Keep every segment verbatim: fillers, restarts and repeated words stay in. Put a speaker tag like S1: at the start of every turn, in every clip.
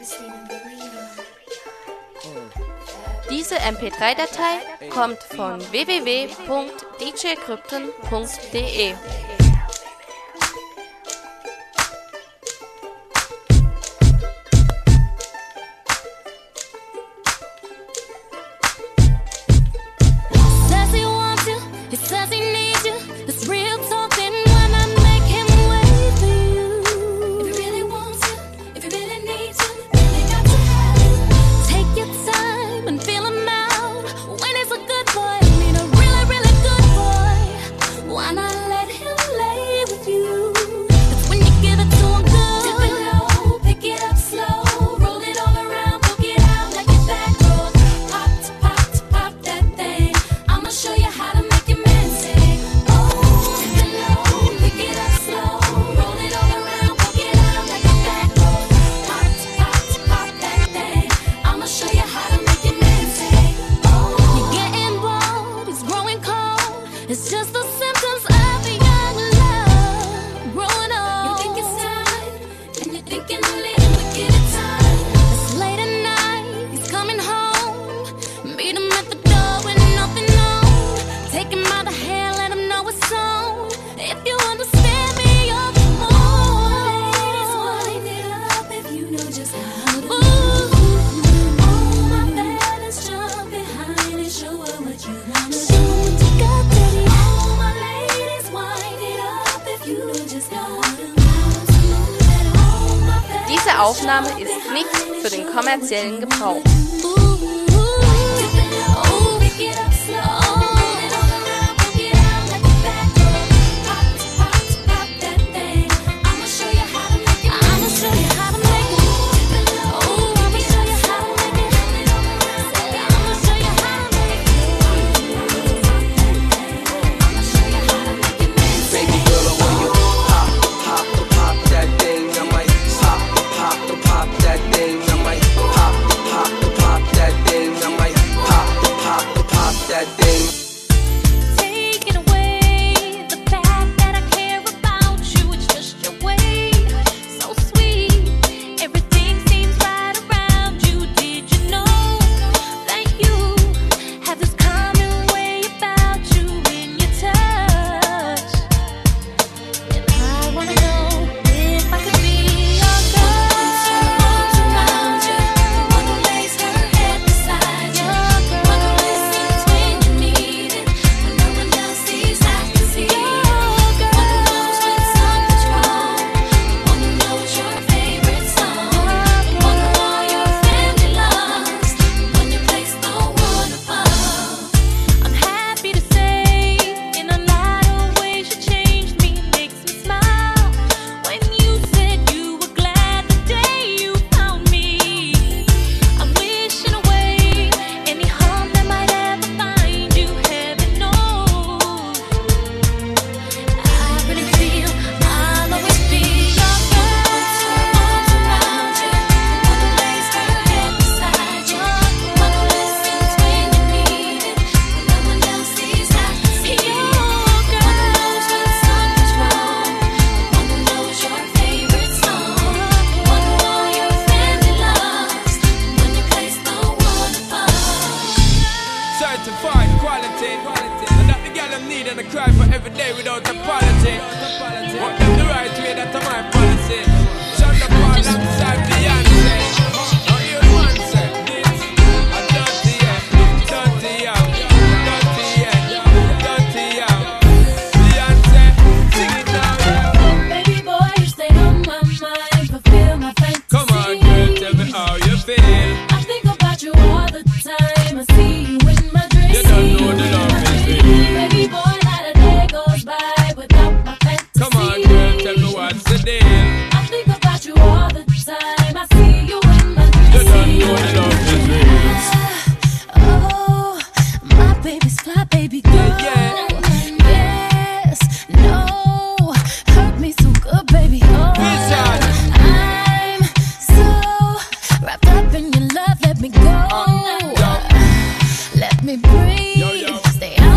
S1: Diese M P drei Datei kommt von w w w punkt d j krypton punkt d e. Diese Aufnahme ist nicht für den kommerziellen Gebrauch.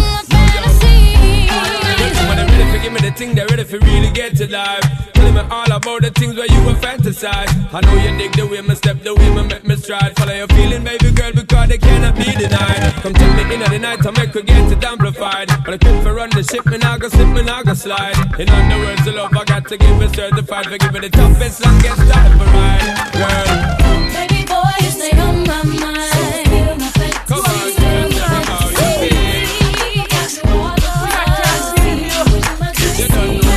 S2: They're ready for really get to life. Telling me all about the things where you were fantasize. I know you dig the way me step, the way me make me stride. Follow your feeling, baby girl, because they cannot be denied. Come take me in at the night to make we get it amplified. But I quit for run the ship, me nah go slip, me nah go slide. In other words, the love I got to give it certified. For giving the toughest, longest time for ride, girl.
S3: Baby boy, you stay on my mind.
S2: Come on, girl, tell me how you feel. You don't know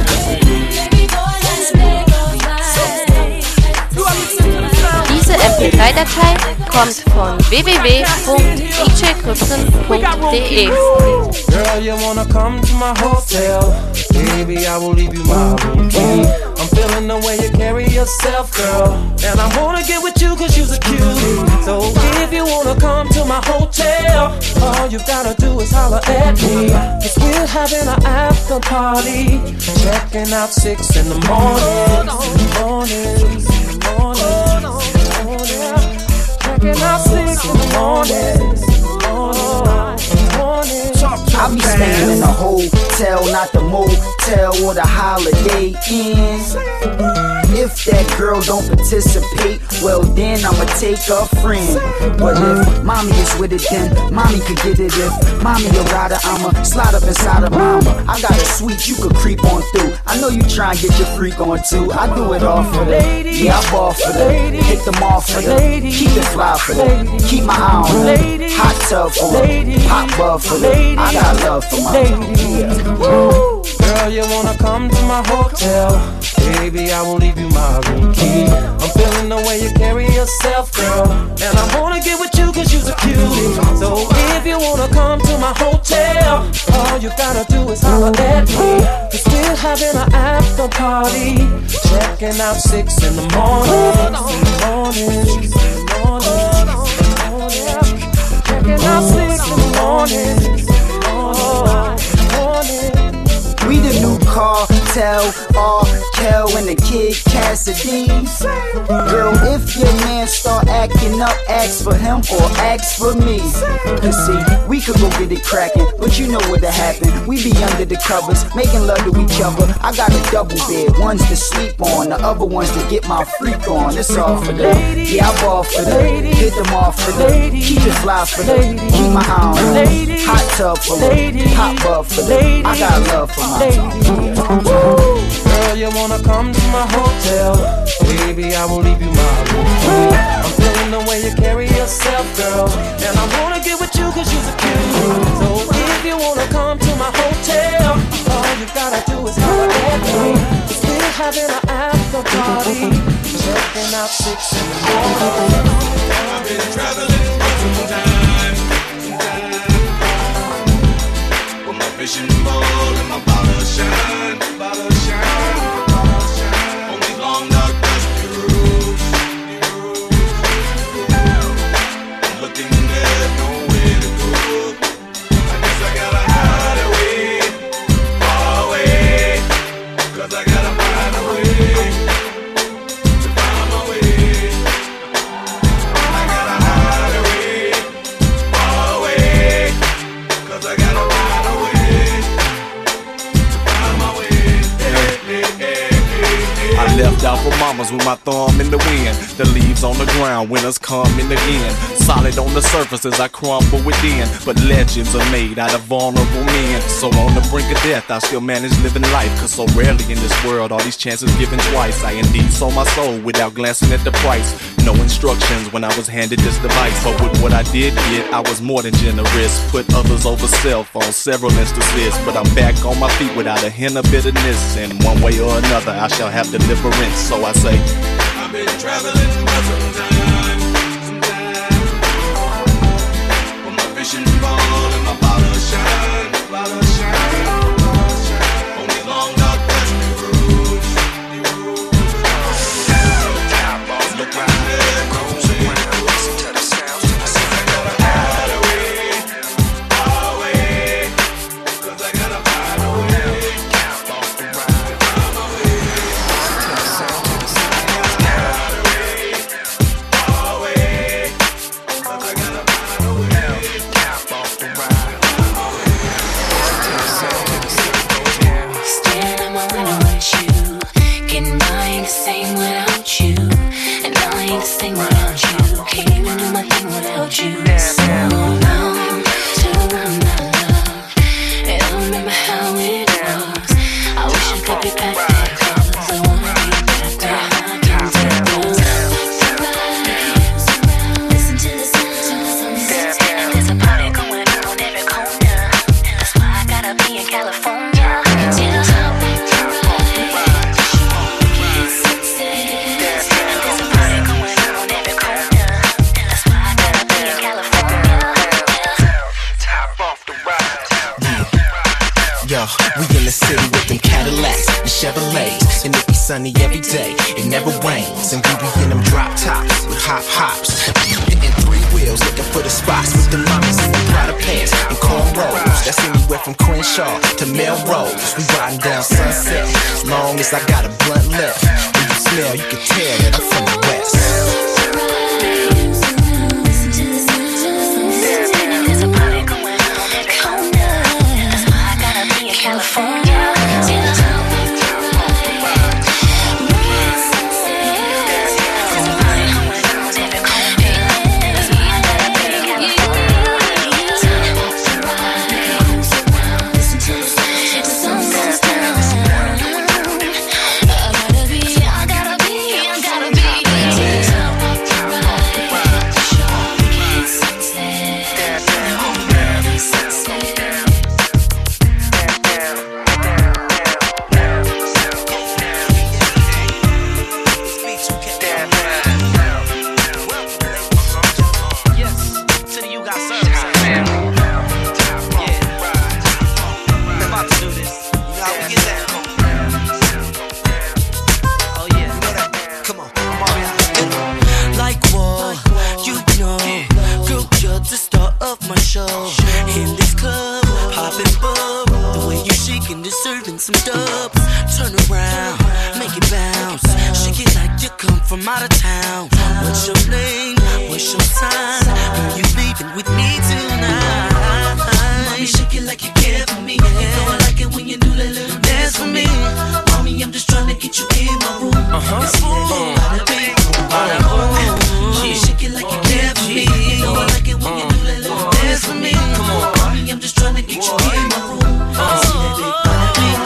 S1: Diese M P drei Datei kommt von w w w punkt d j krypton punkt d e.
S4: Girl, you wanna come to my hotel? Baby, I will leave you my room key. I'm feeling the way you carry yourself, girl, and I wanna get with you cause you're a cutie. So if you wanna come to my hotel, all you gotta do is holler at me. Cause we're having an after party, checking out six in the morning. Morning, morning, morning. Checking out six in the morning.
S5: I'll be staying in a hotel, not the motel or the Holiday Inn. If that girl don't participate, well then I'ma take a friend. But if mommy is with it, then mommy could get it. If mommy a rider, I'ma slide up inside of mama. I got a suite you could creep on through. I know you try and get your freak on too. I do it all for the yeah, I ball for the hit them off for the keep it fly for the keep my eye on the hot tub for the pop bub for the I got love for my yeah.
S4: Girl, you wanna come to my hotel? Baby, I will leave you my room key. I'm feeling the way you carry yourself, girl, and I wanna get with you cause you're a cutie. So if you wanna come to my hotel, all you gotta do is holler at me. Cause we're having an after party, checking out six in the morning. Morning, morning, morning. Checking out six in the morning.
S5: We the new cartel, R. Kel and the Kid Cassidy. Girl, if your man start acting up, ask for him or ask for me. Cause see, we could go get it crackin', but you know what'll happen. We be under the covers, making love to each other. I got a double bed, one's to sleep on, the other one's to get my freak on. It's all for the yeah, I ball for the hit them off for the keep it fly for the keep my eye on the hot tub for the pop bub for the I got love for my
S4: girl, you wanna come to my hotel? Baby, I will leave you my room key. I'm feeling the way you carry yourself, girl, and I wanna get with you cause you're a cutie. So if you wanna come to my hotel, all you gotta do is holler at me. Cause we're having an after party, checking out six in the morning.
S2: I've been traveling for some time, with my vision bold and my bottle shine, bottle shine, bottle shine. On these long dark dusty roads, I'm looking there's nowhere to go. I guess I gotta hide away, far away, cause I gotta find a way to find my way. I gotta hide away, far away, cause I gotta find a way to find my way. Hey, hey, hey, hey, hey.
S6: I left out for mamas with my thumb in the wind. The leaves on the ground, winters coming again. Solid on the surface as I crumble within, but legends are made out of vulnerable men. So on the brink of death, I still manage living life, cause so rarely in this world are these chances given twice. I indeed sold my soul without glancing at the price. No instructions when I was handed this device, but with what I did get, I was more than generous. Put others over self on several instances, but I'm back on my feet without a hint of bitterness. And one way or another, I shall have deliverance. So I say,
S2: I've been traveling for some time, some time. With my vision bold and my bottle shine, bottle shine, bottle shine. On these long dark dusty roads, look right there, nowhere to go. I gotta hide away, far away, cause I gotta find a way. Find my way.
S3: this thing without you. Can't even do my thing without you. So numb to my love. And I remember how it was. I wish I could be back there, 'cause I wanna be back there. I can't take those surrounds. Listen to the sounds. There's a party going on on every corner, and that's why I gotta be in California. Till the top right. There's a party going on on every corner, and that's why I gotta be in California.
S7: Top off the ride. Yo, we in the city with them Cadillacs and Chevrolets, and it be sunny every day. It never rains, and we be in them drop tops with hop hops. And three wheels looking for the spots with the mamas in the Prada pants and cornrows. That's anywhere from Crenshaw to Melrose. We riding down Sunset, long as I got a blunt left. When you smell, you can tell that I'm from the West.
S3: There's a party going on on every corner, and that's why I gotta be in California. Till the top right. There's a party going on on every corner, and that's why I gotta be in California. Listen to the sound, the sun goes down. I gotta be, I gotta be, I gotta be. Till the top right. Show me sunset.
S8: Like what? You know, girl, you're the star of my show. In this club, poppin' bub. The way you shaking, deserving some dubs. Turn around, make it bounce. Shake it like you come from out of town. What's your name? What's your sign? Girl, you leaving with me tonight. Mommy, shake it like you care for me. You know I like it when you do that little dance for me. Mommy, I'm just trying to get you in my room. Uh-huh. See that big bada bing, bada boom. She shake it like you care for me. You know I like it when you do that little dance for me. Come on, mommy, I'm just trying to get you in my room. See that big bada bing.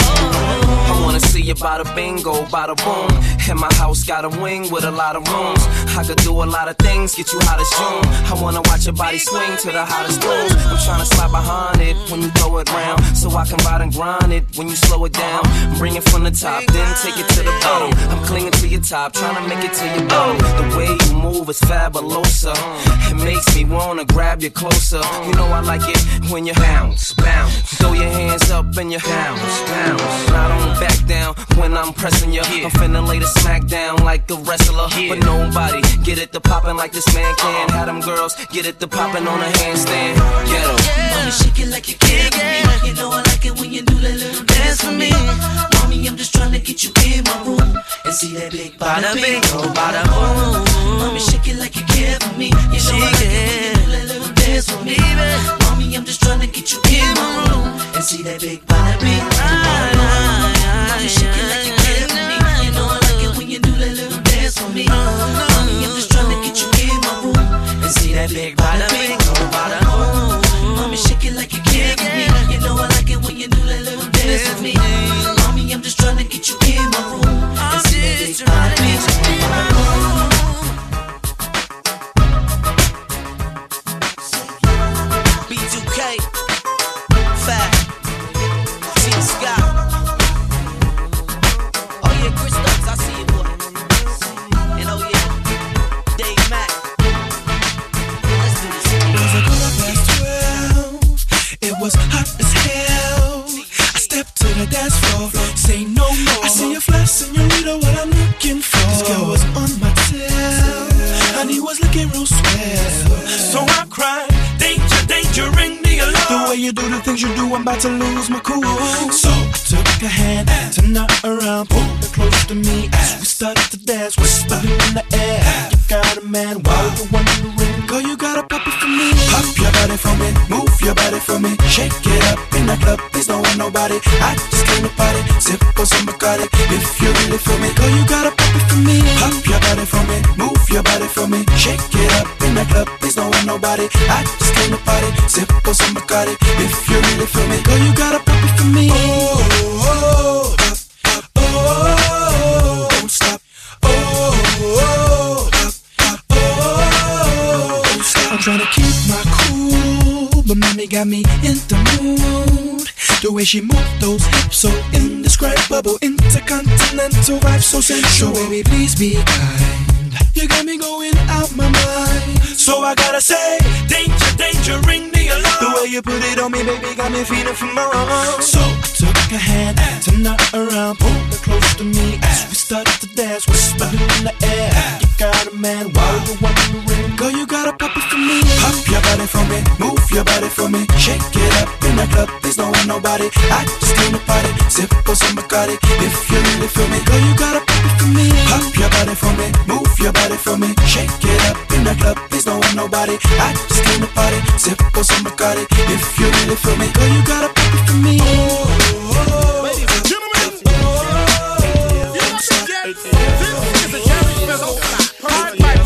S9: I wanna see you bada bingo, bada boom. And my house got a wing with a lot of rooms. I could do a lot of things, get you hot as June. I wanna watch your body swing to the hottest grooves. I'm tryna slide behind it when you throw it round, so I can ride and grind it when you slow it down. Bring it from the top, then take it to the bottom. I'm clinging to your top, tryna make it to your bottom. The way you move is fabulosa. It makes me wanna grab you closer. You know I like it when you bounce, bounce. Throw your hands up and you bounce, bounce. I don't back down when I'm pressing you. I'm finna lay the smack down like a wrestler, but nobody get it to poppin' like this man can. Have them girls get it to poppin' on a handstand. Get 'em.
S8: Mommy, shake it like you care for me. You know I like it when you do that little dance for me. Mommy, I'm just trying to get you in my room and see that big bada bing, oh bada boom. Mommy, shake it like you care for me. You know I like it when you do that little dance for me. Mommy, I'm just trying to get you in my room and see that big bada bing, oh bada boom. Mommy, shake it like you care for me. You know I like it when you do that little dance for me. Mommy, I'm just trying to get you in my room and see that big bada bing, oh bada boom. Mommy, shake it like you care for me. You know I like it when you do that little dance for me. Mommy, I'm just trying to get you in my room and see that big bada bing, oh bada boom. B two K, Fat, T Scott. Oh yeah, Chris Stokes, I see you, boy. And oh yeah, Dave Mack. Let's do this.
S10: It was a quarter past twelve. It was hot as hell. I stepped to the dance floor, say no more. I see a flash, señorita, what I'm looking for. This girl was on my tail, and he was looking real swell. So I cried, danger, danger, ring the alarm. The way you do the things you do, I'm about to lose my cool. So I took her hand, turned her around, pulled her close to me as we started to dance, whispering in the air. You got a man, why you wondering? Girl, you got a puppy for me. Pop your body for me, move your body for me. Shake it up in the club, please don't want nobody. I just came to party, sip on some Bacardi. If you're really for me, girl, you got a puppy for me. Pop your body for me, move your body for me. Shake it up in the club, please don't want nobody. I just came to party, sip on some Bacardi. If you really feel me, girl, you gotta pop it for me. Oh, oh, pop, pop, oh, don't stop. Oh, oh, pop, pop, oh, don't stop. I'm trying to keep my cool, but mommy got me in the mood. The way she moved those hips, so indescribable, intercontinental vibe, so sensual. So baby, please be kind. You got me going out my mind. So I gotta say, danger, danger, ring the alarm. The way you put it on me, baby, got me feeling for more. So I took her hand, turned her around, pulled her close to me. As we started to dance, whispering in the air. You got a man, why you wondering? Girl, you gotta pop it for me. Pop your body for me, move your body for me. Shake it up in the club, please don't want nobody. I just came to party, sip on some Bacardi. If you really feel me, girl, you gotta pop it for me. Pop your body for me, move your body for me. Shake it up in the club, please don't want nobody. I just came to party, sip on some Bacardi. If you really feel me, girl, you gotta pop it for me. Oh, oh, oh. Ladies and gentlemen, oh, oh, you must get this is a Jerry Fizzle Pride Light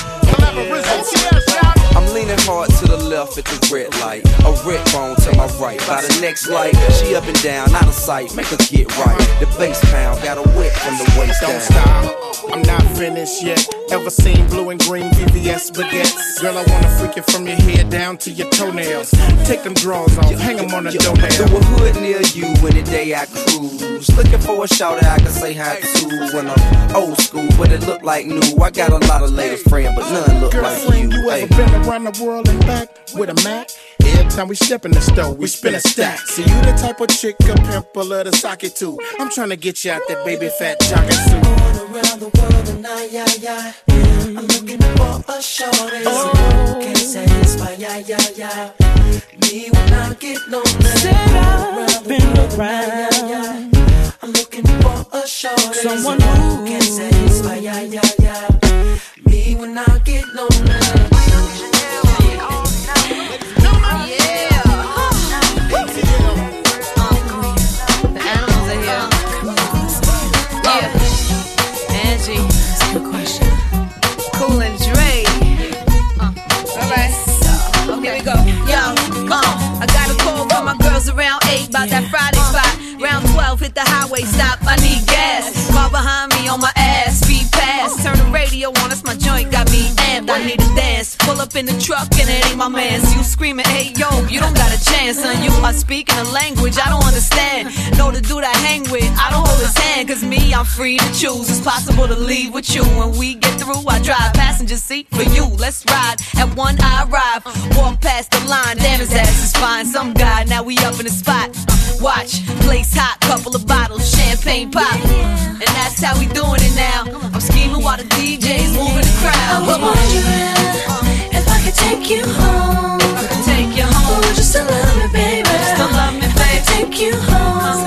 S10: Show.
S11: I'm leaning hard to the left at the red light. A red bone to my right. By the next light, she up and down, out of sight. Make her get right. The bass pound got a wet from the waist down.
S12: Don't stop, I'm not finished yet. Ever seen blue and green V V S baguettes? Girl, I wanna freak you from your head down to your toenails. Take them drawers off, hang them on the doornail.
S11: To a hood near you when the day I cruise. Looking for a shouter I can say hi to. When I'm old school, but it look like new. I got a lot of ladies friends, but none look
S12: Girlfriend,
S11: like you.
S12: you
S11: Hey.
S12: ever been around the world and back with a Mac? Every time we step in the store, we spin a stack. See, you the type of chick a pimp will love to sock it too. I'm trying to get you out that baby fat jogging suit.
S8: All around the world and I, yeah, yeah. I'm looking for a shorty. Oh. So can't satisfy, yeah, yeah, yeah. Me when I get lonely. I've been around. Yeah, yeah. I'm looking for a shorty. Someone who can satisfy, yeah, yeah, yeah. Me when I get lonely.
S13: Around eight, about that Friday spot. Round twelve, hit the highway, stop, I need gas. Car behind me on my ass, speed pass. Turn the radio on, that's my joint, got me amped. I need to dance. Pull up in the truck and it ain't my man's. You screaming, hey yo, you don't got a chance, son. You are speaking a language I don't understand. Know the dude I hang with, I don't hold his hand. Cause me, I'm free to choose. It's possible to leave with you. When we get through, I drive passenger seat for you. Let's ride. At one, I arrive. Walk past the line, damn his ass is fine. Some guy, now we up in the spot. Watch, place hot, couple of bottles, champagne pop. And that's how we doing it now. I'm scheming while the D J's moving the crowd.
S3: I was wondering if I could take you home.
S13: If I could take you home.
S3: Would you still love me, baby?
S13: Would you still love me, baby?
S3: If I could take you home.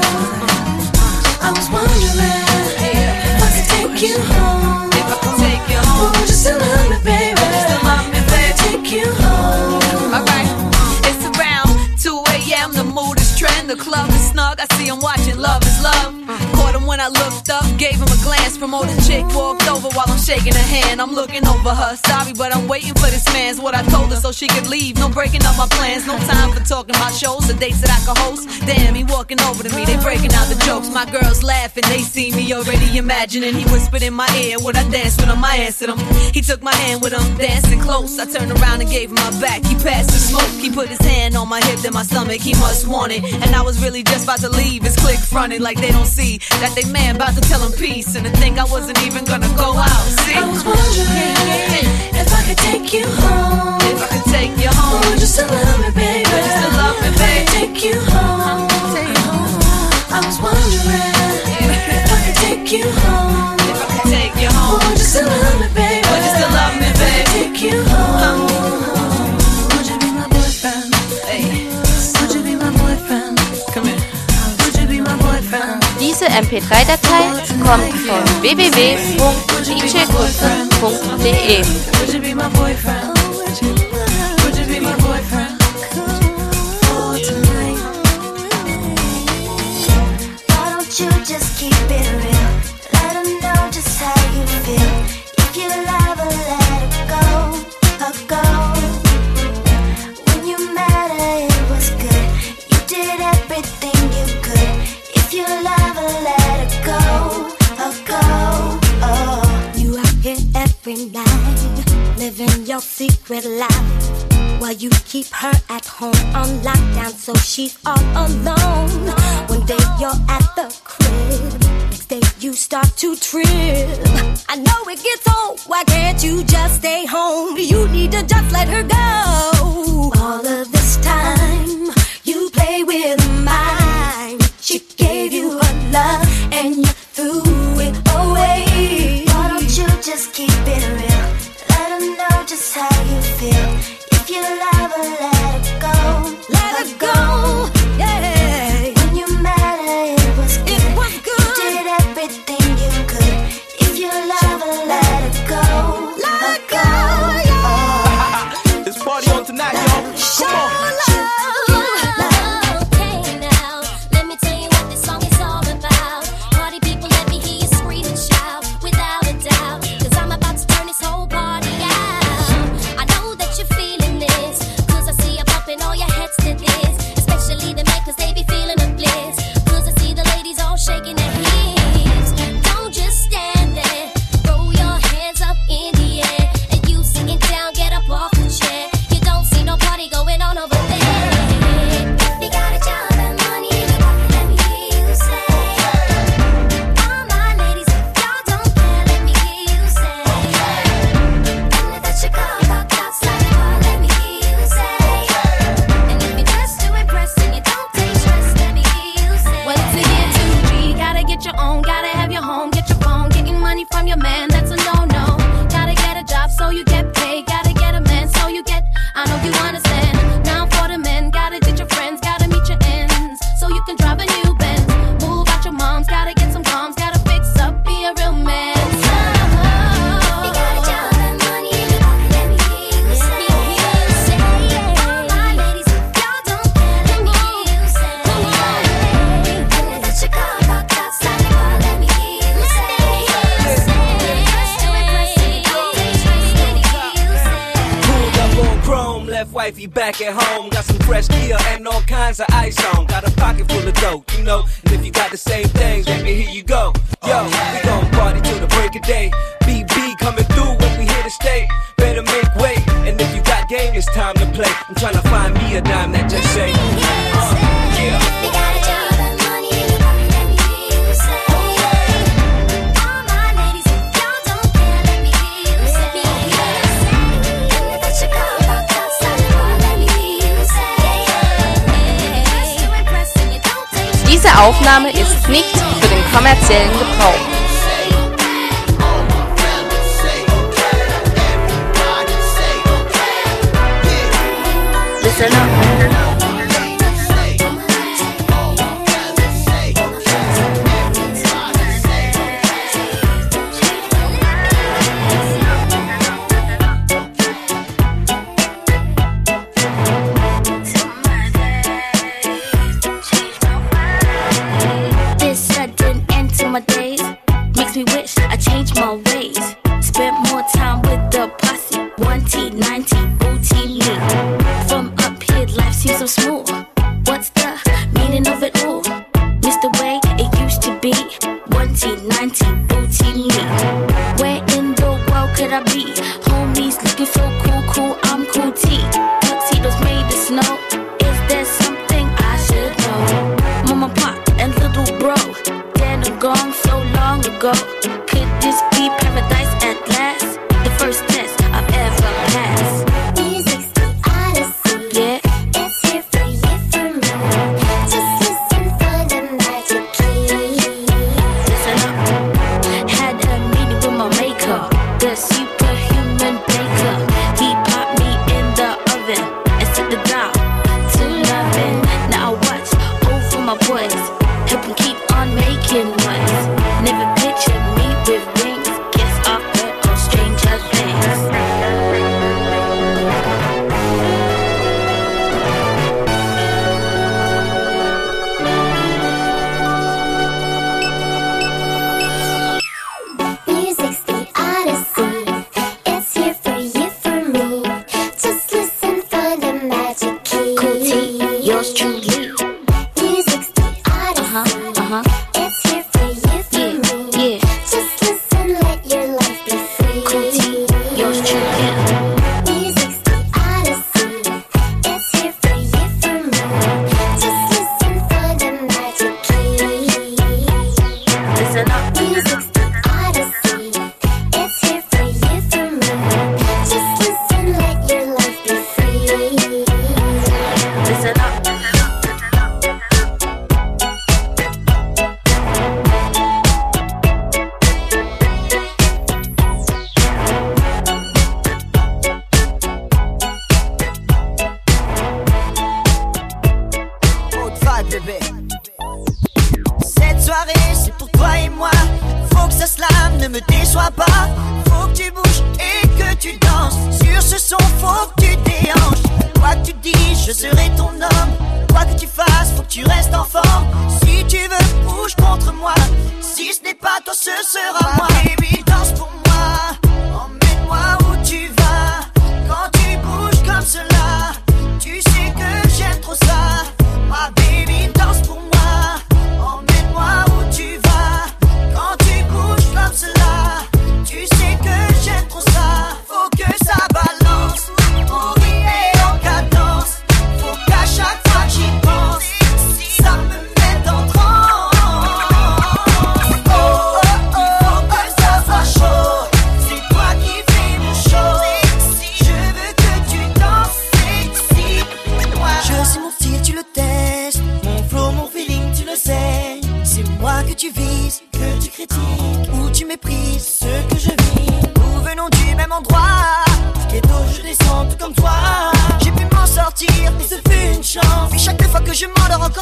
S3: I was wondering if I could take you home.
S13: If I could take you home.
S3: Would you still love me, baby?
S13: Would you still love me, baby?
S3: Take you home.
S13: Alright, it's around two a.m. The mood is trend. The club is snug. I see him watching Love is Love. Caught him when I looked up, gave him a glance. Promoter chick walked over while I'm shaking her hand. I'm looking over her. Sorry, but I'm waiting for this man's what I told her so she could leave. No breaking up my plans. No time for talking about shows, the dates that I could host. Damn, he walking over to me. They breaking out the jokes. My girls laughing. They see me already imagining. He whispered in my ear, would I dance with him? I answered him. He took my hand with him, dancing close. I turned around and gave him my back. He passed the smoke. He put his hand on my hip, then my stomach. He must want it. And I was really just about to leave. His click fronted like they don't see that they man about to tell him peace. And to think I wasn't even gonna go out. See?
S3: I was wondering if I could take you home.
S13: If I could take you home.
S3: Would you still love me, baby?
S13: Would you still love me, baby?
S3: If I could take you home. I was wondering if I could take you home.
S13: If I could take you home.
S3: Would you still love me, baby?
S13: Would you still love me, baby?
S3: Take you home. Would you be my boyfriend?
S13: Hey.
S3: Would you be my boyfriend?
S13: Come here.
S3: Would you be my boyfriend?
S1: Diese M P drei Datei kommt von w w w punkt d j griffin punkt d e.
S3: Would you be my boyfriend? Would you be my boyfriend? Oh, tonight. Why don't you just keep it real? Let them know just how you feel. If you love her,
S14: living your secret life while you keep her at home on lockdown, so she's all alone. One day you're at the crib, next day you start to trip. I know it gets old, why can't you just stay home? You need to just let her go. All of this time you play with mine. She gave you her love and you threw it away. Why don't you just keep it real? Let her know just how you feel. If you love her, let her go. Let her go, yeah. When you met her, it was good. It was good. You did everything you could. If you love her, let her go. Let her go, yeah.
S11: This party on tonight, y'all. Come on.
S9: Wifey back at home, got some fresh gear and all kinds of ice on. Got a pocket full of dough, you know. And if you got the same things, then here you go. Yo, we gon' party till the break of day. B B coming through when we here to stay. Better make way, and if you got game, it's time to play. I'm tryna find me a dime that just say, uh, yeah.
S1: Diese Aufnahme ist nicht für den kommerziellen Gebrauch. Listen up.
S14: Help him keep on making ones. Never picture me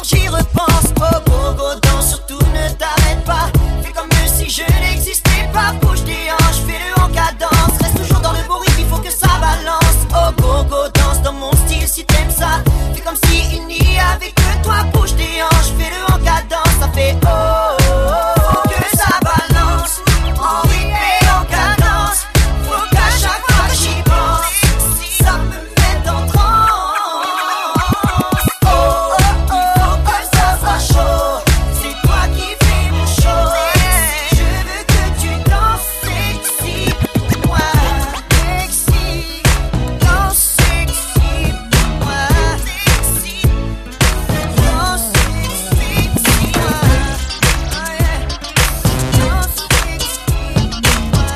S15: j'y repense. Oh gogo, danse, surtout ne t'arrête pas. Fais comme si je n'existais pas. Bouge tes hanches, fais-le en cadence. Reste toujours dans le beau rythme, il faut que ça balance. Oh gogo, danse dans mon style si t'aimes ça. Fais comme si il n'y avait que toi. Bouge tes hanches, fais-le en cadence. Ça fait oh, oh, oh. Faut que ça balance. En rythme et en cadence. Faut qu'à chaque fois que j'y pense, ça me met en transe. Oh oh oh, que ça soit chaud. C'est toi qui fais mon show. Je veux que tu danses sexy pour moi. Sexy, danse sexy pour moi. Sexy, danse sexy pour moi. Oh yeah, danse sexy pour moi.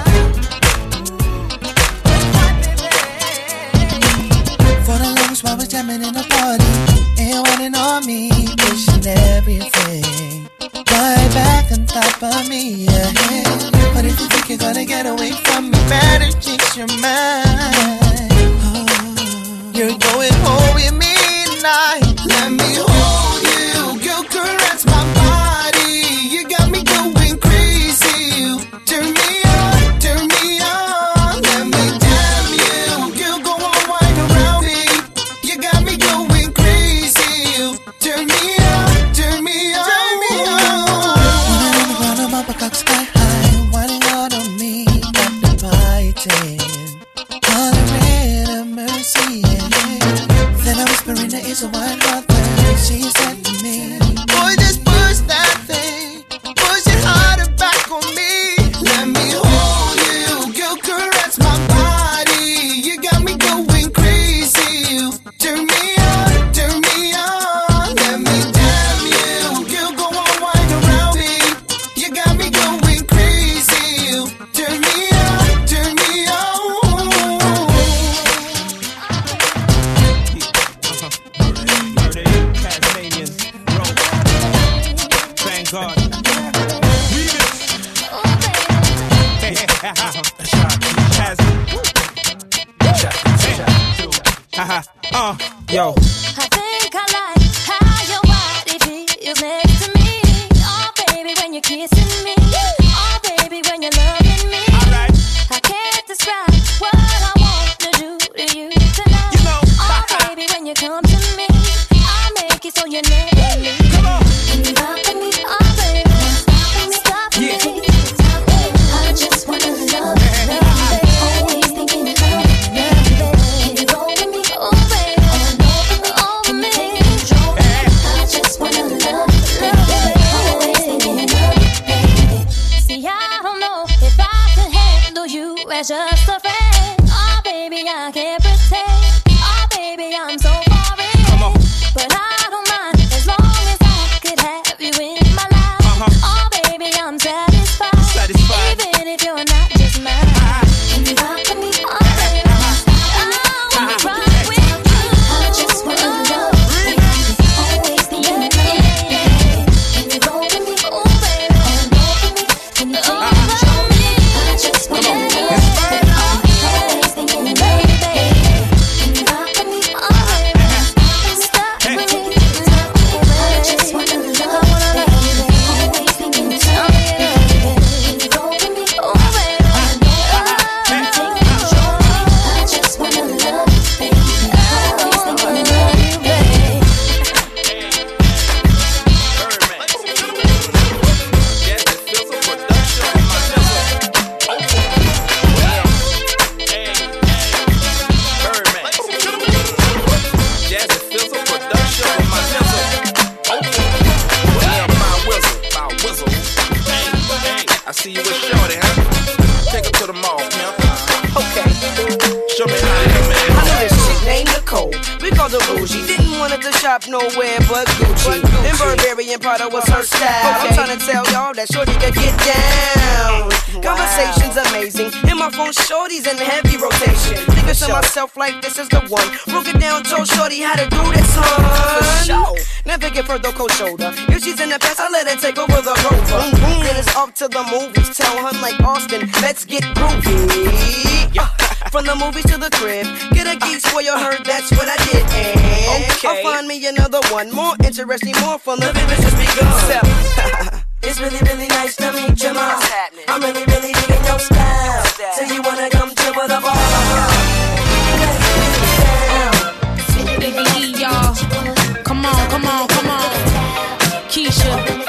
S10: For the longest while we're jamming in the party, and waiting on me, pushing everything right back on top of me, yeah. But if you think you're gonna get away from me, better change your mind. Oh, you're going home with me tonight. Let me hold you, girl, caress my body. You got me going crazy. You turn me on, turn me on. Let me damn you, girl, go on, wind around me. You got me going crazy. You turn me on, turn me on, turn me on. When I'm on the ground, I'm up a cock sky high, winding out on me, got me biting. Hollering a mercy, yeah. Then I whisper in the ears of my mother. She said to me, boy, just push that thing, push it harder back on me. Let me hold you, girl, caress my body. You got me going crazy. You turn me on, turn me on. Let me damn you, girl, go on, wind around me. You got me going crazy. You turn me on, turn me on.
S16: Thank God. Uh, yo.
S14: I think I like how your body feels next to me. Oh, baby, when you're kissing me. Oh, baby, when you're loving me. I can't describe what I want to do to you tonight.
S16: You know.
S14: Oh, baby, when you come to me, I'll make it so you never leave.
S16: Come on.
S14: Can you rock with me? Oh, baby, stop me.
S16: Yeah.
S14: I just wanna love, love, baby. Always thinking of love, love, baby. Can you roll with me? Oh, baby, over me. I just wanna love, love, baby. Always thinking of love, baby. See, I don't know if I can handle you as just a friend. Oh, baby, I can't pretend. Oh, baby, I'm so far in.
S16: Come on.
S14: But I don't mind as long as I could have you in my life.
S16: Uh-huh.
S14: Oh, baby, I'm satisfied.
S16: Satisfied.
S14: Even if you're not just mine. Can you rock with me? Oh, baby, I wanna rock with you. I just wanna love, baby. Always thinking of love, baby. Can you roll with me? Oh, baby, roll with me. Can you take control of me? I just wanna love, baby. Always thinking of love, baby. Can you rock with me? Oh, baby, stop with me. I just wanna love, baby. Always thinking of love, baby. Can you roll with me? Oh, baby, can you take control of me? I just wanna love, baby. Always thinking of love, baby.
S11: I see you with Shorty, huh? Take her to the mall, pimp. Okay. Show me how you come in.
S17: I know this chick named Nicole. We called her Bougie. Didn't want her to shop nowhere but Gucci. And Burberry and Prada was her style. I'm trying to tell y'all that Shorty could get down. Conversation's amazing. In my phone, Shorty's in heavy rotation. Thinking to myself like this is the one. Broke it down, told Shorty how to do this, huh? Never give her the cold shoulder. If she's in the past, I let her take over the rover. Then it's off to the movies. Tell her like Austin, let's get groovy. Yeah. From the movies to the crib, get a geese for your herd, that's what I did. And
S18: Okay.
S17: I'll find me another one, more interesting, more fun. The business has begun.
S18: It's really, really nice to meet you, ma. I'm really, really digging your style. So you wanna come triple the bar?
S19: B B E, y'all. Come on, come on, come on. Keisha.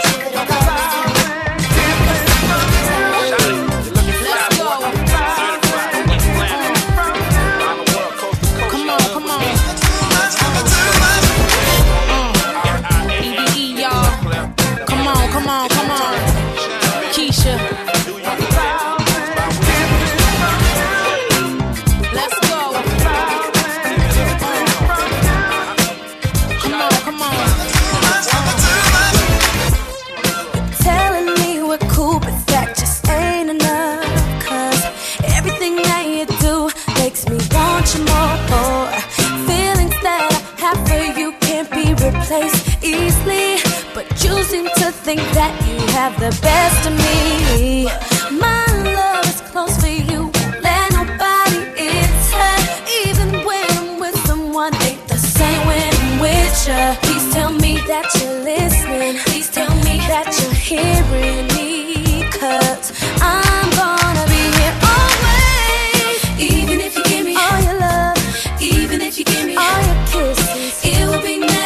S14: Easily, but you seem to think that you have the best of me. My love is close for you, let nobody enter. Even when I'm with someone, ain't the same when I'm with ya. Please tell me that you're listening. Please tell me that you're hearing me, 'cause I'm gonna be here always. Even if you give me all your love, even if you give me all your kisses, it will be never.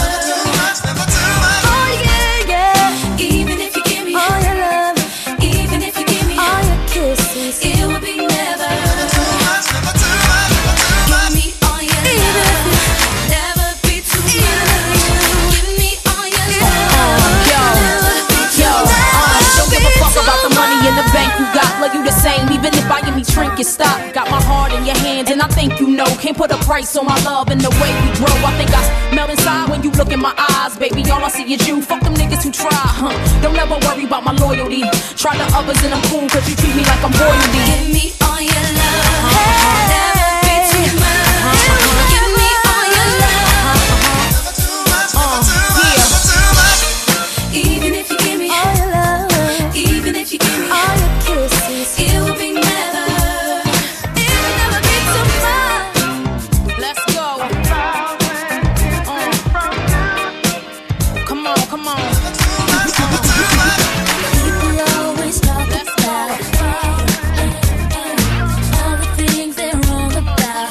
S19: Even if buying me trinkets, stop. Got my heart in your hands, and I think you know. Can't put a price on my love and the way we grow. I think I melt inside when you look in my eyes, baby. All I see is you. Fuck them niggas who try, huh? Don't ever worry about my loyalty. Try the others and I'm cool, 'cause you treat me like I'm royalty.
S14: Give me all your love. Never be too much. Give me all your love. Yeah. Even if you give me all your love, even if you give me all your kisses, it will be never. It will never be too much.
S19: Let's go. Uh. Come on, come on.
S14: People always talk about all the things they're wrong about.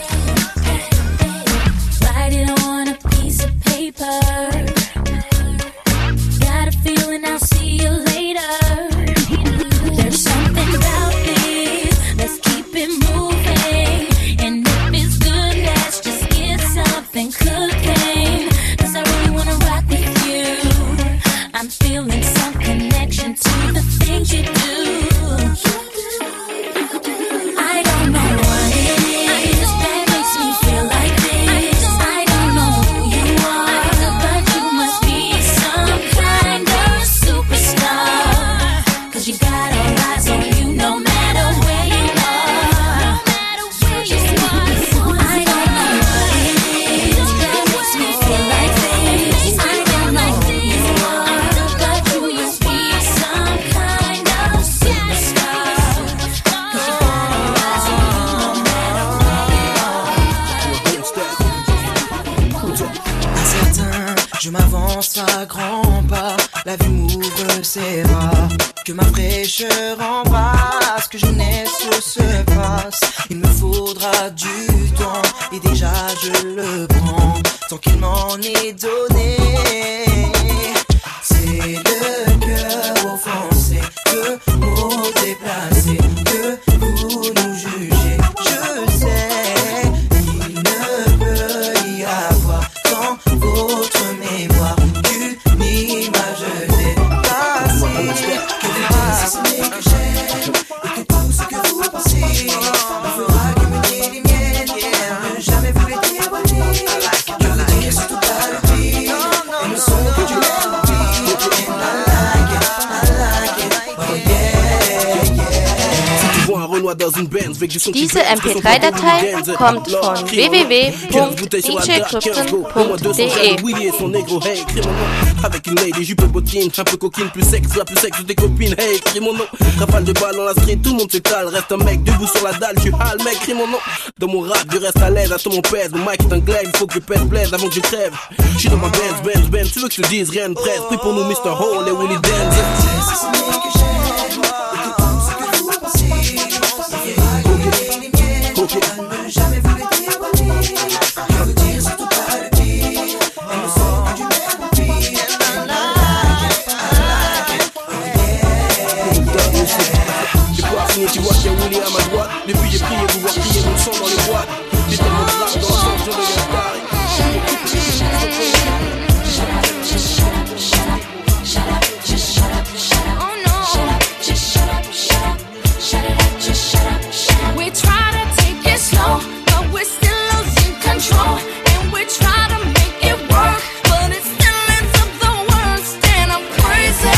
S14: Write it on a piece of paper. Got a feeling I'll see you later. There's something about this. Let's keep it moving. And if it's good, let's just get something cooking. 'Cause I really wanna rock with you. I'm feeling some connection to the things you do. I don't know what it is that makes me feel like this. I don't know who you are, but you must be some kind of superstar. 'Cause you got all eyes on you no matter where you are. I don't know what it is that makes me feel like this. I don't know who you are, but you must be some kind of superstar. 'Cause you got all eyes on you no matter where you are.
S18: À certains, je m'avance à grands pas. La vie m'ouvre ses bras. Que ma fraîcheur embrasse, que jeunesse se passe. Il me faudra du temps, et déjà je le prends. Tant qu'il m'en est donné, c'est le cœur offensé, que mots déplacés, que vous nous jugez. Je sais qu'il ne peut y avoir sans votre mémoire qu'une image dépassée. Que vous pensez que j'aime, et que tout ce que vous pensez ne fera que mener les miennes. Ne jamais vous les dévoiler, je ne dirai surtout pas le pire.
S1: Diese M P drei Datei kommt von w w w punkt d j krypton punkt d e.
S20: Avec une lady, jupe bottine, un peu coquine, plus sexe, la plus sexe de tes copines. Hey, crie mon nom. Rafale de balles dans la street, tout le monde se cale. Reste un mec debout sur la dalle, tu hales, mec, crie mon nom. Dans mon rap, je reste à l'aise, attends mon pèse. Mon mic est un glaive, il faut que je pèse blaise avant que je crève. J'suis dans ma Benz, Benz, Benz. Tu veux que je te dise, rien ne presse. Prie pour nous, mister Hole et Willie Dance. Ok, ok. Jamais vu les dire, je veux dire, c'est tout pas le pire. Elle me sort du même pire. Tu vois qu'il y a Willy à ma droite. Depuis j'ai prié, vous voir crier mon sang dans les boîtes. J'ai tellement de rap dans le sang, je deviens taré.
S3: We try to take it slow, but we're still losing control. And we try to make it work, but it still ends up the worst. And I'm crazy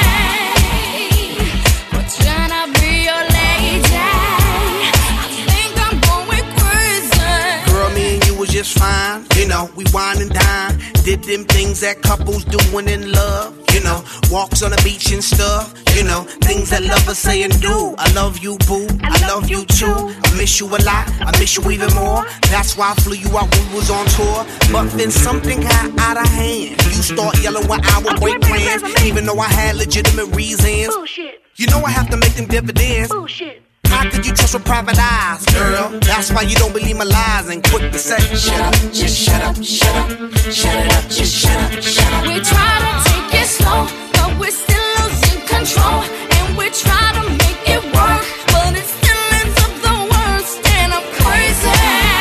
S3: for trying to be your lady. I think I'm going crazy.
S21: Girl, me and you was just fine. You know, we wine and dine. Did them things that couples doing in love. You know, walks on the beach and stuff. You know, things that lovers say and do. I love you, boo. I love you too. I miss you a lot. I miss you even more. That's why I flew you out when we was on tour. But then something got out of hand. You start yelling when I would break plans, even though I had legitimate reasons. Bullshit. You know I have to make them dividends. Bullshit. How could you trust with private eyes, girl? That's why you don't believe my lies and quick to say, shut up, just shut up, shut up, shut it up, just shut up, shut up.
S3: We try to take it slow, but we're still losing control. And we try to make it work, but it still ends up the worst. And I'm crazy,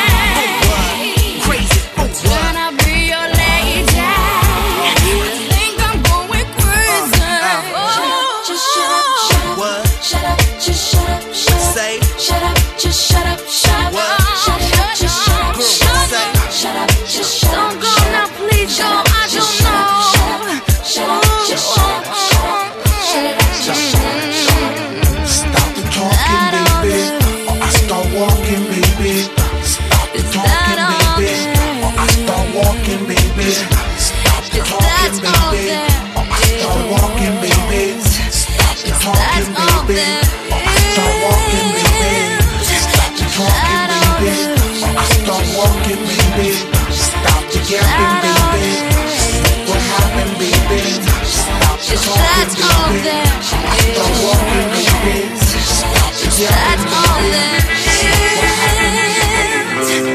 S21: crazy,
S3: I'm trying to be your lady. I think I'm going crazy. Oh, just shut up, shut up,
S21: what?
S3: Shut up, just shut up, shut up.
S21: Say,
S3: shut up, just shut up, shut up.
S21: What?
S3: Shut up, just shut up, shut up. Shut up, just shut up. Don't go now, please go. I don't know. Shut up, just shut up, shut up. Shut up, just shut up.
S12: Stop the talking, baby, or I start walking, baby. Stop the talking, baby, or I start walking, baby. Stop the talking, baby, or I start walking, baby. Stop the talking, baby, or I start walking, baby. Stop the talking, baby, or I start walking, baby. Stop the yapping, baby. What happened, baby? Stop the talking, baby, or I start walking, baby. Stop the yapping, baby. What happened,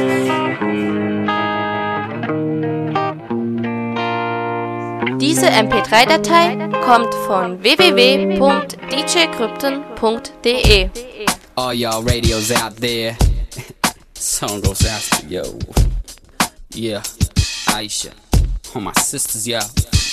S12: baby?
S1: Diese M P drei Datei kommt von w w w punkt d j krypton punkt d e.
S22: All y'all radios out there, song goes out to yo. Yeah, Aisha, all my sisters, yo.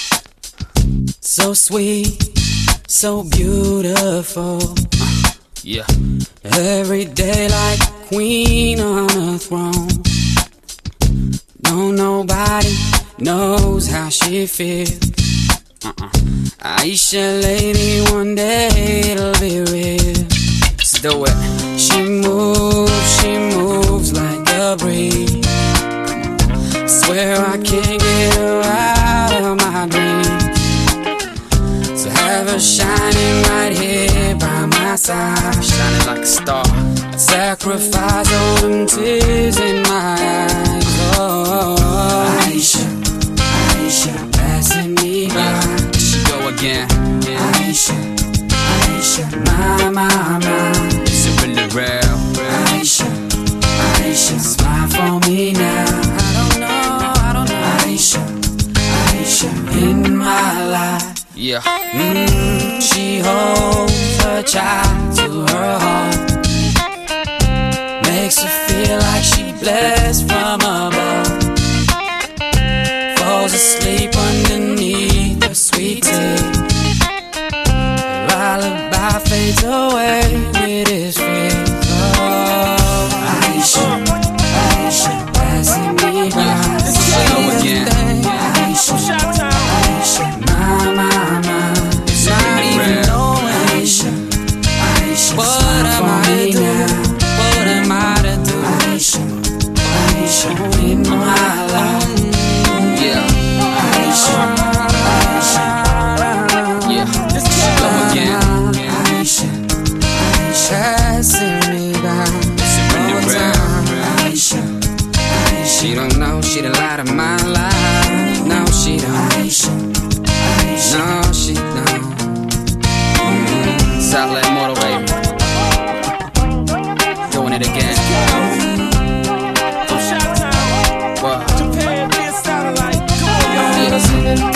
S22: So sweet, so beautiful. Uh, yeah, every day like a queen on a throne. No, nobody knows how she feels. Uh-uh. Aisha, lady, one day it'll be real. Let's do it. She moves, she moves like a breeze. Swear I can't get her out of my dreams. So have her shining right here by my side, shining like a star. I'd sacrifice all them tears in my eyes. Oh, Aisha, Aisha, passing me by. She go again. Aisha, Aisha, my, my, my. Is it really real? Aisha, Aisha, smile for me now. I don't know, I don't know. Aisha, Aisha, in my life. Yeah. Mm, she holds her child to her heart. Makes her feel like she blessed from above. Falls asleep underneath the sweet tea. Her lullaby fades away with his fears. Oh, Aisha, Aisha, passing me by. Go again. Aisha, Aisha, my, my, my. It's not even knowing Aisha, Aisha, what am I doing? She don't know, she the light of my life. No, she don't. Aisha, Aisha. No, she don't. Mm-hmm. Southland Mortal, baby. Doing it again. What? Japan, be a satellite. Come on, y'all. Yeah, singing.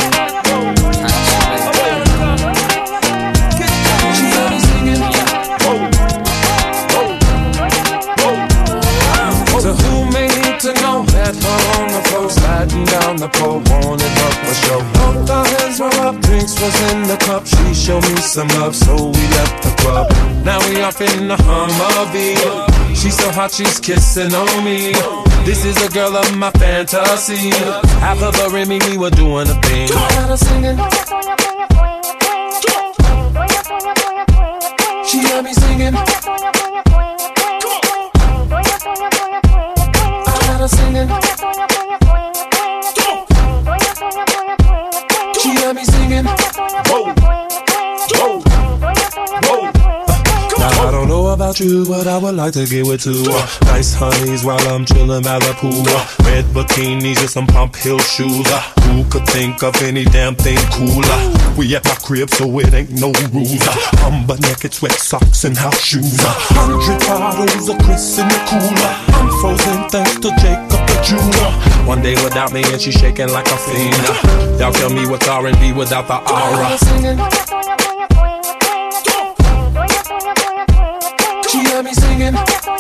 S4: Sliding down the pole, wanted up for show. Both our hands were up, drinks was in the cup. She showed me some love, so we left the club. Now we off in the Humvee. She's so hot, she's kissing on me. This is a girl of my fantasy. Half of her and me, we were doing a thing. Got her singing. She had me singing. I got her singing. She had me singing. Whoa, whoa, whoa. Now I don't know about you, but I would like to get with two uh, nice honeys while I'm chillin' by the pool. Uh, red bikinis and some pump heel shoes. Uh, who could think of any damn thing cooler? We at my crib, so it ain't no rules. Uh, I'm butt naked, sweat socks and house shoes. Uh, Hundred bottles of Chris in the cooler. I'm frozen thanks to Jacob the jeweler. One day without me and she shaking like a fiend. Uh, y'all tell me what's R and B without the aura. She had me singing.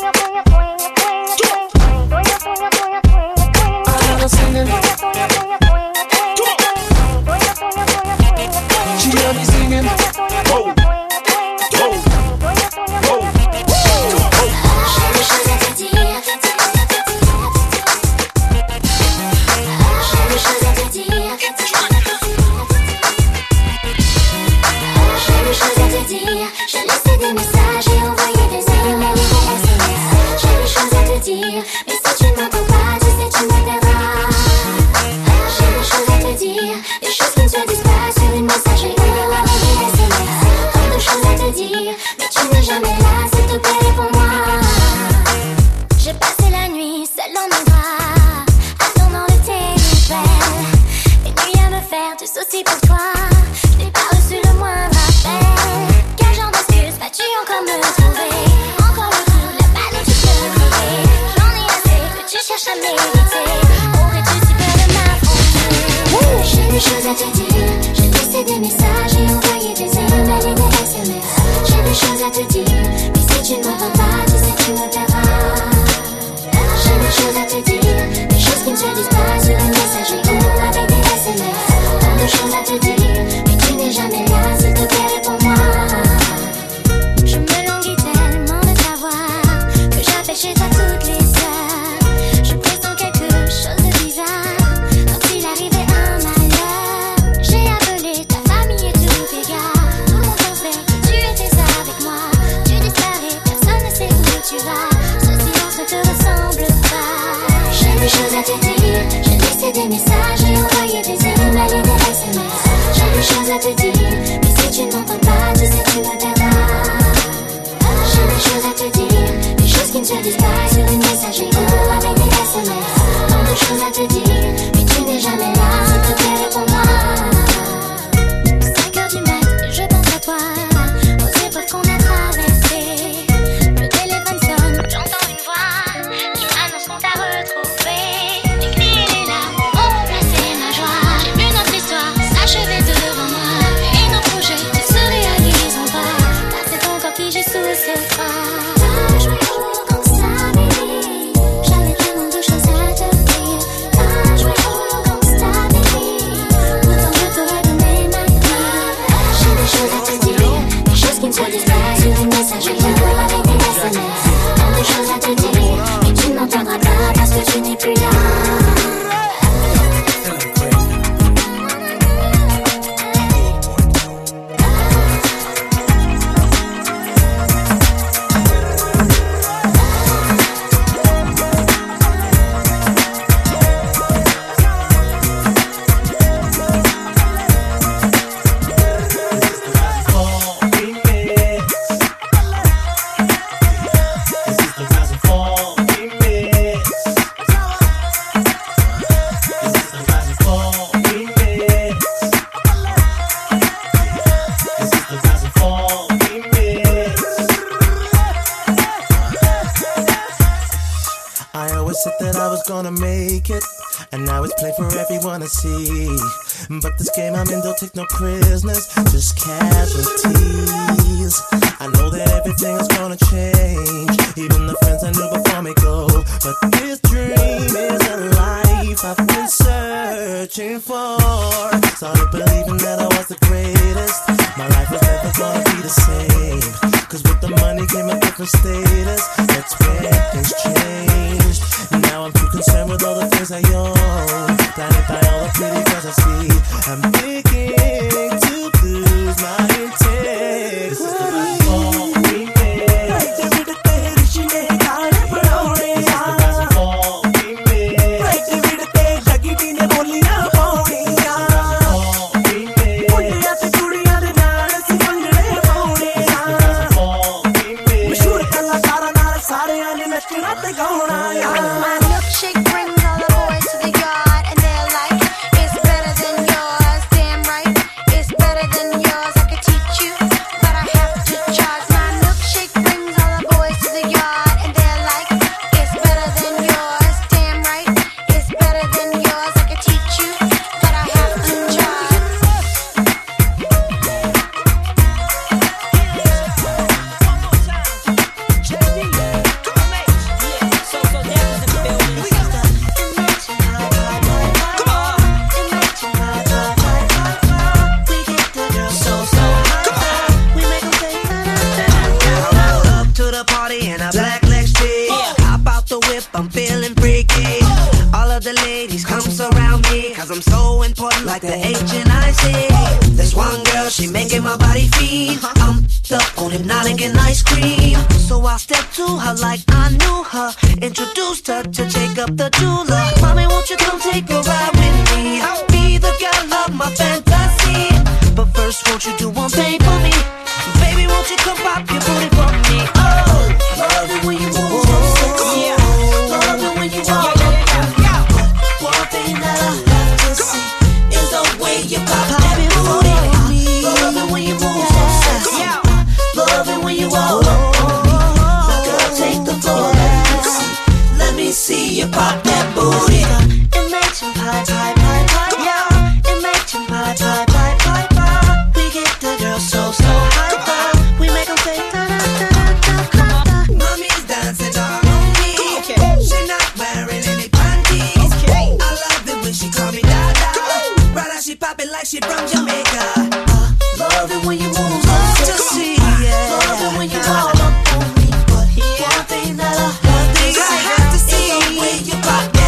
S4: I had her singing. She had me singing. Whoa, whoa, whoa, whoa.
S3: J'ai des choses à te dire. J'ai des choses à te dire. J'ai des choses à te dire. J'ai laissé des messages et envoyé des emails et des S M S. J'ai des choses à te dire, mais si tu ne m'entends pas, tu sais tu me perdras. J'ai des choses à te dire, des choses qui ne se disent pas sur une messagerie ou avec des S M S. Tant de choses à te dire, mais tu n'es jamais là, s'il te plaît réponds-moi. J'ai passé la nuit seule dans mes bras, attendant de tes nouvelles. Des nuits à me faire du souci pour toi, je n'ai pas reçu le moindre appel. Quel genre d'excuse vas-tu encore me trouver? Encore le coup, la balle où tu peux crever. J'en ai assez que tu cherches à m'éviter. Aurais-tu si peur de m'affronter? J'ai des choses à te dire. J'ai laissé des messages et envoyé des emails et des S M S. J'ai des choses à te dire, mais si tu ne m'entends pas, tu sais tu me perdras. J'ai des choses à te dire, des choses qui ne se disent pas sur une messagerie ou avec des S M S. Tant de choses à te dire, mais tu n'es jamais là, s'il te plaît réponds-moi. Je me languis tellement de savoir que j'appelle chez toi toutes les heures. Je pressens quelque chose de bizarre, comme s'il arrivait un malheur. J'ai appelé ta famille et tous tes gars. Tout le monde pensait que tu étais avec moi. Tu disparais, personne ne sait où tu vas. Ce silence ne te ressemble pas. J'ai des choses à te dire. J'ai laissé des messages et envoyé des emails et des S M S. J'ai des choses à te dire, mais si tu ne m'entends pas, tu sais tu me perdras. J'ai des choses à te dire, des choses qui ne se disent pas sur une messagerie ou avec des S M S. Tant de choses à te dire, mais tu n'es jamais là, s'il te plaît réponds-moi. cinq heures du mat, je pense à toi, aux épreuves qu'on a traversées. Le téléphone sonne, j'entends une voix qui m'annonce qu'on t'a retrouvé. Les cris et les larmes ont remplacé ma joie. J'ai vu notre histoire s'achever devant moi, et nos projets ne se réaliseront pas. Car c'est ton corps qui j'ai sous ce bras. Touche-moi comme ça, baby. J'avais tellement de choses à te dire. Touche-moi comme ça, baby.
S10: I always said that I was gonna make it, and now it's play for everyone to see. But this game I'm in don't take no prisoners, just casualties. I know that everything is gonna change, even the friends I knew before me go. But this dream is a life I've been searching for. Started believing that I was the greatest. My life was never gonna be the same, cause with the money came a different status. That's when things changed. Now I'm too concerned with all the things I own, blinded by all the pretty girls I see. I'm beginning to lose my integrity. This is the last fall we made. Right there with the day that she made, got it for no reason. This is the last fall we made. Right there with the day that she made, only a fall we made. This is the last fall we made. Put the ass in the other night, see when you're there, fall we made. This is the last fall we made. We shoot it, la cara, nada, sorry, I didn't let you not think on I.
S5: My milkshake brings all the boys to the yard, and they're like, it's better than yours. Damn right, it's better than yours. I could teach you, but I have to charge. My milkshake brings all the boys to the yard, and they're like, it's better than yours. Damn right, it's better than yours. I could teach you, but I have to charge.
S8: I'm feeling freaky. All of the ladies come surround me, cause I'm so important like the H and I C. There's one girl, she making my body feed. I'm up on hypnotic and ice cream. So I stepped to her like I knew her, introduced her to Jacob the jeweler. Mommy, won't you come take a ride with me? I'll be the girl of my fantasy. But first, won't you do one thing for me? Baby, won't you come pop your booty for me? Oh, love it when you move. Yeah. When you walk, one thing that I love to see is the way you pop that booty. Love it when you move so sexy. Love it when you walk up on me. Now girl, take the floor, let me see. Let me see you pop that booty. Imagine pie, pie, pie, pie, yeah. Imagine pie, pie, pie, pie, pie. We get the girls so, so high, high. We make them say da da da da da da. Mommy's dancing all on me. She not wearing any panties. Okay. I love it when she call me Dada. Right now she pop it like she from Jamaica. Uh, love it when you move, love to see. Yeah. Love it when you all up on me. But one thing that I love to see is the way you pop it.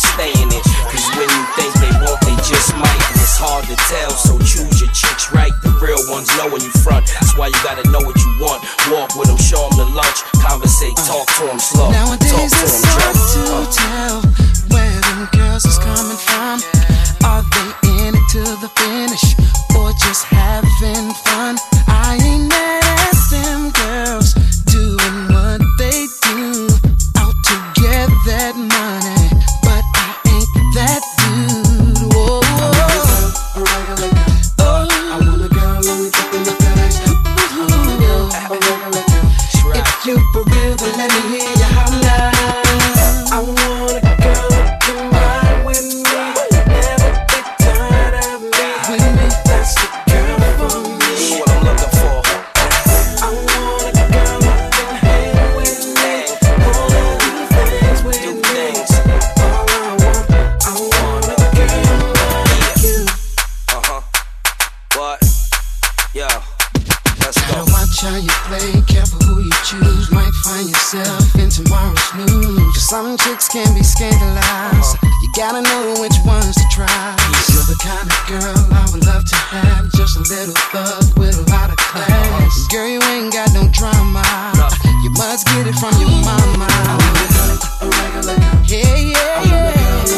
S9: stay in it. Cause when you think they won't, they just might. And it's hard to tell, so choose your chicks right. The real ones know when you front. That's why you gotta know what you want. Walk with them, show them the lunch. Conversate, talk to them slow.
S10: Nowadays
S9: talk to
S10: it's
S9: them,
S10: hard to
S9: uh.
S10: tell where them girls is coming from. Are they in it to the finish or just having fun? I ain't mad at them girls doing what they do, out to get that money, but I ain't that dude. Whoa, whoa. A regular girl. Oh, I want a girl only talking about that ice. A regular girl. If you for real, then let me hear you holler. I want a girl that can ride with me, never get tired of me. With me, that's the girl for me.
S9: That's what I'm looking for.
S10: I want a girl that can hang with me, wanna do things with
S9: Do
S10: me.
S9: things.
S10: All I want, I want a girl like you.
S9: Uh-huh. What? Yo. Let's go.
S10: Gotta watch how you play, careful who you choose. Might find yourself in tomorrow's snooze. Cause some chicks can be scandalized. You gotta know which ones to try. You're the kind of girl I would love to have. Just a little thug with a lot of class. Girl, you ain't got no drama. You must get it from your mama. A regular girl. Yeah, yeah, yeah.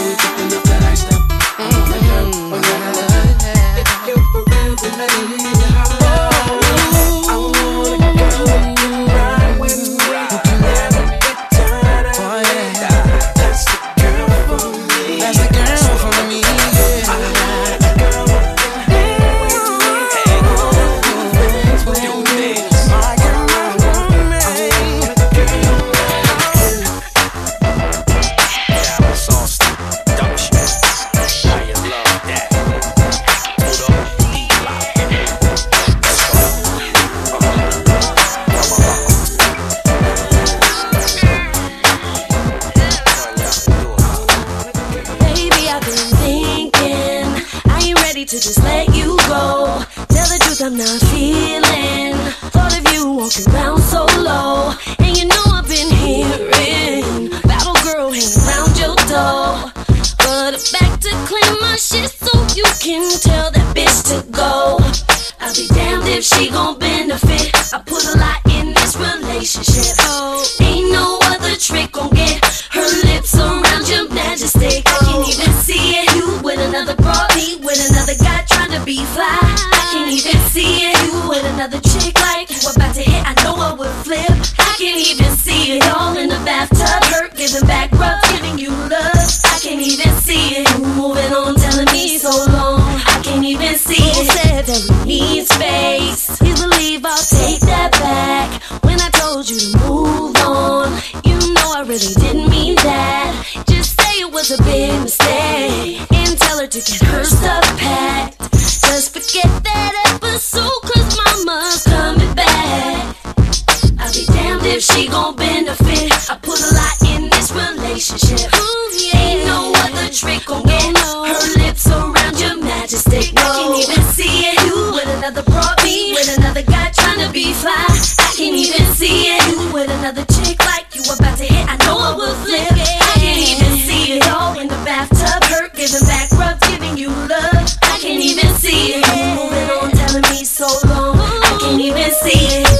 S10: If you're for real, then let me hear you holler. I want a girl that can ride with me, who can never get tired of me. That's the girl for me. That's the girl for me. Yeah. I want a girl that can hang with me, do things with me. My girl, my woman. I want a girl like you.
S9: Dallas Austin, dumb shit. I love that. Put up the D-block. Let's go.
S14: Baby, I've been thinking, I ain't ready to just let you go. Tell the truth, I'm not feeling. Thought of you walking around so low. And you know I've been hearing about a girl hanging around your door. But I'm back to claim my shit so you can tell that bitch to go. I'll be damned if she gon' benefit. I put a lot in this relationship. Oh, ain't no other trick gon' get her lips around your majesty. I can't even see it. You with another broad, me with another guy trying to be fly. I can't even see it. You with another chick like you about to hit. I know I would flip. I can't even see it. All in the bathtub, hurt, giving back rubs, giving you love. I can't even see it. You moving on, telling me so long. I can't even see it. Who said that we need space? Please believe I'll take that back. When I told you to move on, you know I really didn't mean that. Just say it was a big mistake and tell her to get her stuff packed. Just forget that episode, cause mama's coming back. I'll be damned if she gon' benefit. I put a lot in this relationship. Ooh, yeah. Ain't no other trick gon' get her lips around your majesty. No. I can't even see it. You with another broad, me with another guy trying to be fly. I can't even see it. You with another chick like you about to hit. I know I will flip. I can't even see it. All in the bathtub, hurt, giving back rubs, giving you love. I can't even see it. You moving on, telling me so long. I can't even see it.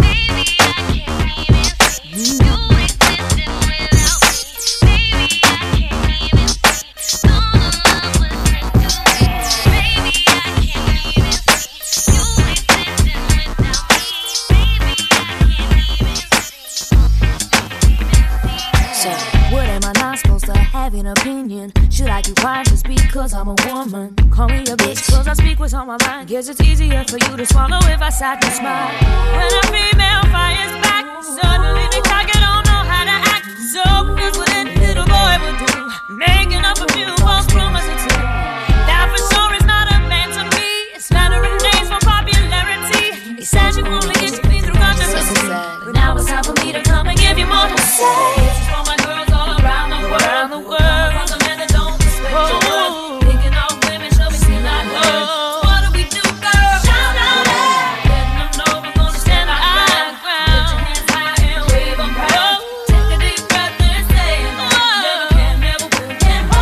S2: Have an opinion. Should I keep quiet just because I'm a woman? Call me a bitch cause I speak what's on my mind. Guess it's easier for you to swallow if I sat and smile. When a female fires back, suddenly they talk and don't know how to act. So here's what that little boy would do, making up a few false promises. That for sure is not a man to me. It's flattering names for popularity. He said you wanna get to me through controversy, but now it's time for me to come and give you more to say. This is for my girls all around the world. Around the world. All the men that don't respect oh. your worth. Picking off women, show me still not her. Oh. What do we do, girl? Shout out loud. Letting them know we're gonna stand our ground. Lift your hands high and wave them proud. Oh. Take a deep breath and say, oh. Never can, never will, can't hold.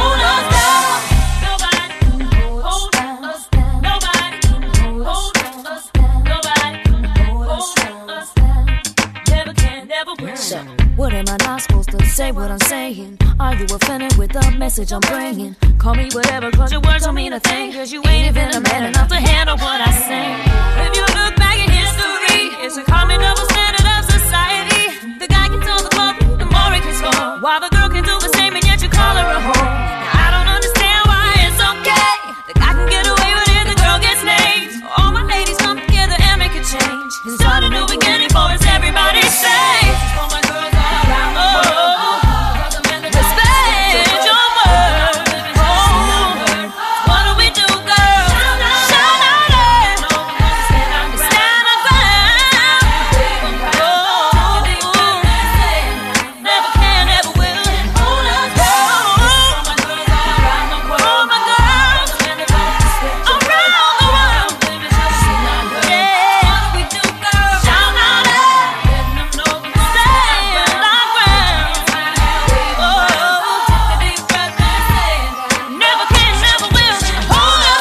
S14: So, what am I not supposed to say what I'm saying? Are you offended with the message I'm bringing? Call me whatever, cause your words don't mean a thing. Cause you ain't even a man enough to handle what I say. If you look back at history, it's a common double standard of society. The guy can tell the club, the more he can score, while the girl can do the same and yet you call her a whore. Now, I don't understand why it's okay. The guy can get away with it, the girl gets named. All my ladies come together and make a change. Start a new beginning for us, everybody say. For my girls all around the world. Respect your word. Oh, what do we do, girl? Shout out it. Stand our ground. Oh, never can, never will. Hold us down. For my girls all around the world. For my girls around the world. Yeah, what do we do, girl? Shout out it. Stand our ground. Oh, take a deep breath and say it. Never can, never will. Hold us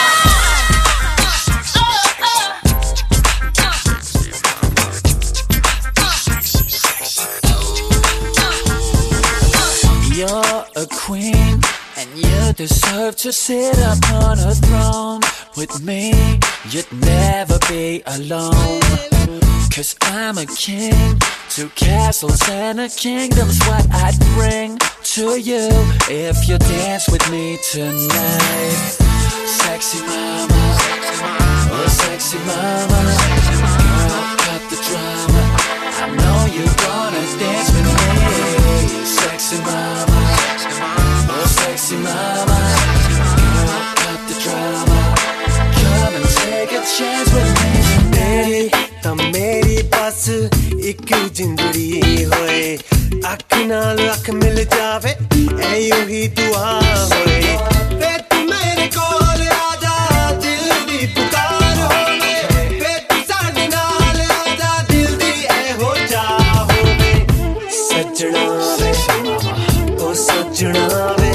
S6: You're a queen, and you deserve to sit upon a throne. With me, you'd never be alone. Cause I'm a king, two castles and a kingdom's what I'd bring to you if you dance with me tonight. Sexy mama, oh sexy mama, girl, cut the drama. I know you wanna dance with me. Sexy mama, oh sexy mama, girl, cut the drama. Come and take a chance with me.
S7: तेरी ਤਾਂ ਮੇਰੀ ਬਸ ਇੱਕ ਜਿੰਦੜੀ ਹੋਏ, ਅੱਖ ਨਾਲ ਅੱਖ ਮਿਲ ਜਾਵੇ ਐ ਉਹੀ ਦੁਆ ਹੋਏ। ਵੇ ਤੂੰ ਮੇਰੇ ਕੋਲ ਆ ਜਾ, ਦਿਲ ਦੀ ਪੁਕਾਰ ਹੋਵੇ, ਵੇ ਤੂੰ ਸਾਡੇ ਨਾਲ ਆ ਜਾ, ਦਿਲ ਦੀ ਇਹੋ ਚਾਹ ਹੋਵੇ। ਸੱਜਣਾ ਵੇ ਉਹ ਸੱਜਣਾ ਵੇ,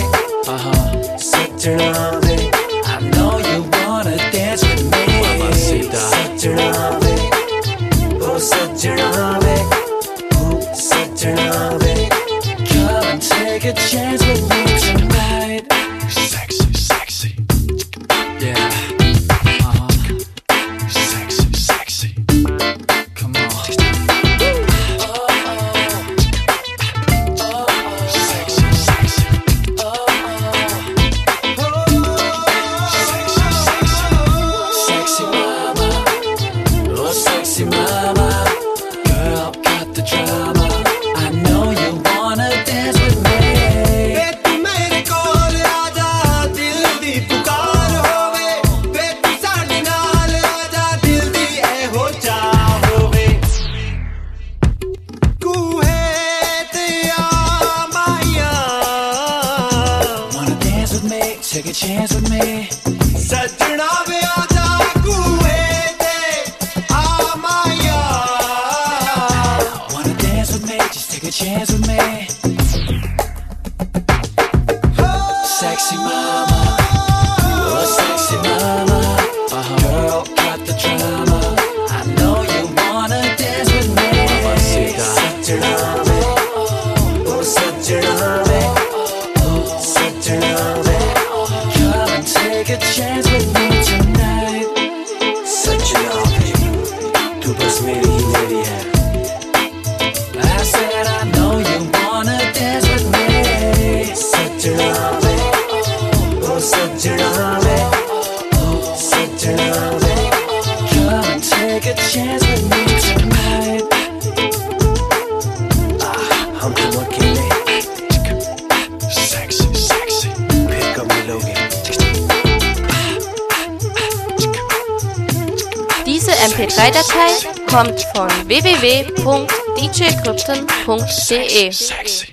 S6: ਸੱਜਣਾ ਵੇ, I know you wanna dance with me.
S7: ਸੱਜਣਾ ਵੇ ਉਹ ਸੱਜਣਾ ਵੇ, ਉਹ ਸੱਜਣਾ ਵੇ।
S6: Come and take a chance with me tonight.
S7: Sexy, sexy.
S6: Yeah. Uh-huh.
S7: Sexy, sexy.
S6: Come on.
S7: Sexy, sexy.
S6: Sexy mama, oh sexy mama, girl, cut the drama. I know you wanna dance with me.
S7: ਵੇ ਤੂੰ ਮੇਰੇ ਕੋਲ ਆ ਜਾ, ਦਿਲ ਦੀ ਪੁਕਾਰ ਹੋਵੇ, ਵੇ ਤੂੰ ਸਾਡੇ ਨਾਲ ਆ ਜਾ, ਦਿਲ ਦੀ ਇਹੋ ਚਾਹ ਹੋਵੇ। ਕੂਹੇ ਤੇ ਆ ਮਾਇਆ,
S6: Wanna dance with me? Take a chance with me.
S7: ਸੱਜਣਾ ਵੇ ਆ ਜਾ, ਕੂਹੇ ਤੇ ਆ ਮਾਇਆ।
S6: Wanna dance with me? Just take a chance with me. Sexy mama, oh sexy mama, uh-huh. Girl, cut the drama. I know you wanna dance with me.
S7: ਸੱਜਣਾ ਵੇ ਉਹ ਸੱਜਣਾ ਵੇ, ਸੱਜਣਾ ਵੇ।
S6: Come and take a chance with me tonight.
S7: सजना वे तू बस मेरी ही मेरी है।
S6: I said I know you wanna dance with me.
S7: सजना वे ओ सजना वे, सजना वे।
S6: Come and take a chance with me tonight.
S7: हम तुम अकेले, sexy, sexy, फिर कब मिलोगे?
S1: Diese M P drei Datei kommt von w w w punkt d j krypton punkt d e.
S7: Sexy.